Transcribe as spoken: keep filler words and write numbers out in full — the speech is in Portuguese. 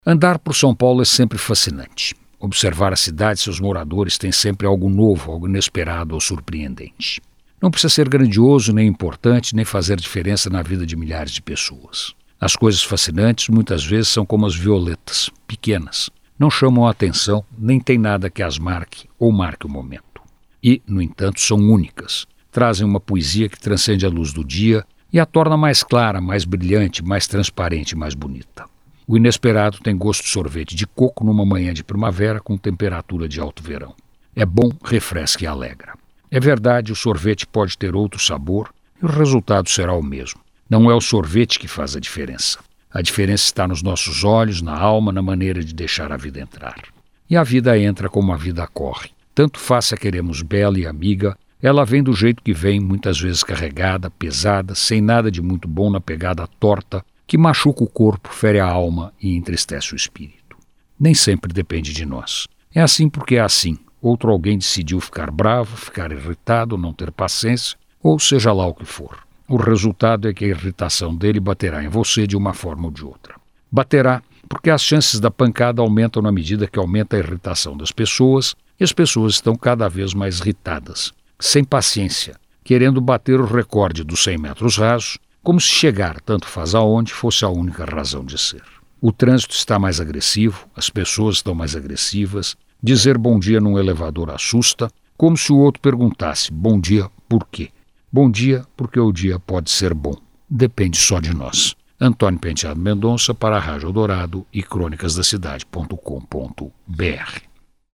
Andar por São Paulo é sempre fascinante. Observar a cidade e seus moradores tem sempre algo novo, algo inesperado ou surpreendente. Não precisa ser grandioso, nem importante, nem fazer diferença na vida de milhares de pessoas. As coisas fascinantes muitas vezes são como as violetas, pequenas. Não chamam a atenção, nem tem nada que as marque ou marque o momento. E, no entanto, são únicas. Trazem uma poesia que transcende a luz do dia e a torna mais clara, mais brilhante, mais transparente e mais bonita. O inesperado tem gosto de sorvete de coco numa manhã de primavera com temperatura de alto verão. É bom, refresca e alegra. É verdade, o sorvete pode ter outro sabor e o resultado será o mesmo. Não é o sorvete que faz a diferença. A diferença está nos nossos olhos, na alma, na maneira de deixar a vida entrar. E a vida entra como a vida corre. Tanto faz se a queremos bela e amiga, ela vem do jeito que vem, muitas vezes carregada, pesada, sem nada de muito bom na pegada torta, que machuca o corpo, fere a alma e entristece o espírito. Nem sempre depende de nós. É assim porque é assim. Outro alguém decidiu ficar bravo, ficar irritado, não ter paciência, ou seja lá o que for. O resultado é que a irritação dele baterá em você de uma forma ou de outra. Baterá porque as chances da pancada aumentam na medida que aumenta a irritação das pessoas e as pessoas estão cada vez mais irritadas, sem paciência, querendo bater o recorde dos cem metros rasos, como se chegar, tanto faz aonde, fosse a única razão de ser. O trânsito está mais agressivo, as pessoas estão mais agressivas, dizer bom dia num elevador assusta, como se o outro perguntasse bom dia por quê? Bom dia porque o dia pode ser bom. Depende só de nós. Antônio Penteado Mendonça para a Rádio Eldorado e crônicas da cidade ponto com ponto br.